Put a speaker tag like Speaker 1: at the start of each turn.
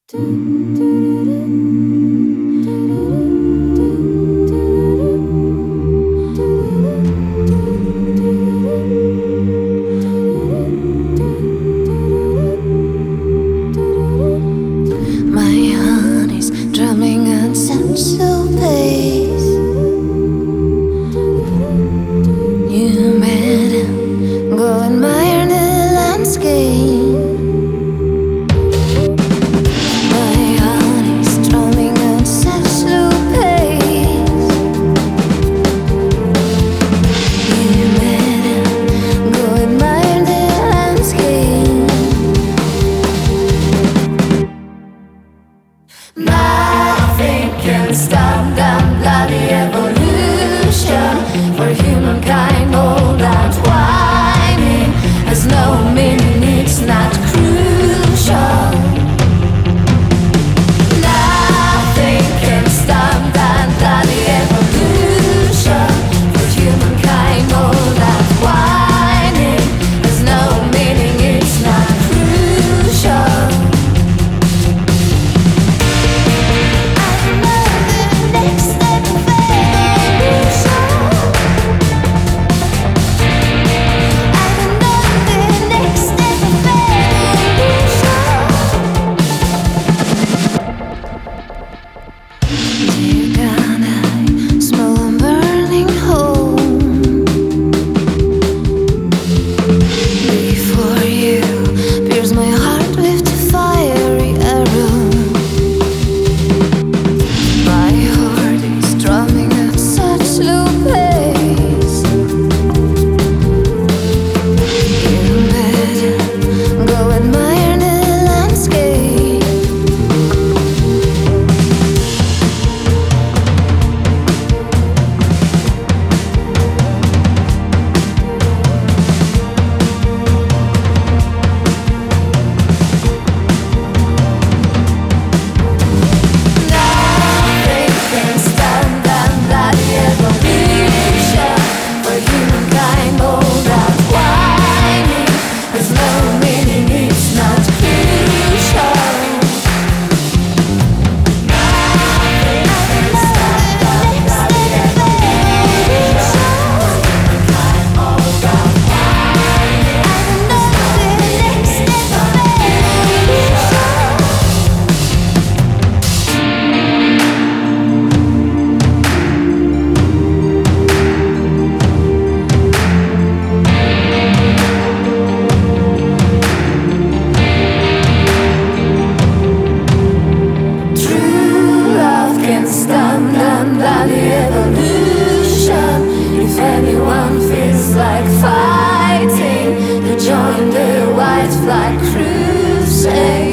Speaker 1: My honey's drumming at sensual pace. You met him, go admire the landscape. My honey's drumming at sensual pace. You met him, go admire the landscape. Nothing can stop that bloody evolution. For humankind, all that whining has no meaning, it's not crucial. Nothing can stop that bloody evolution. For humankind, all that whining has no meaning, it's not crucial. If anyone feels like fighting, to join the white flag crusade.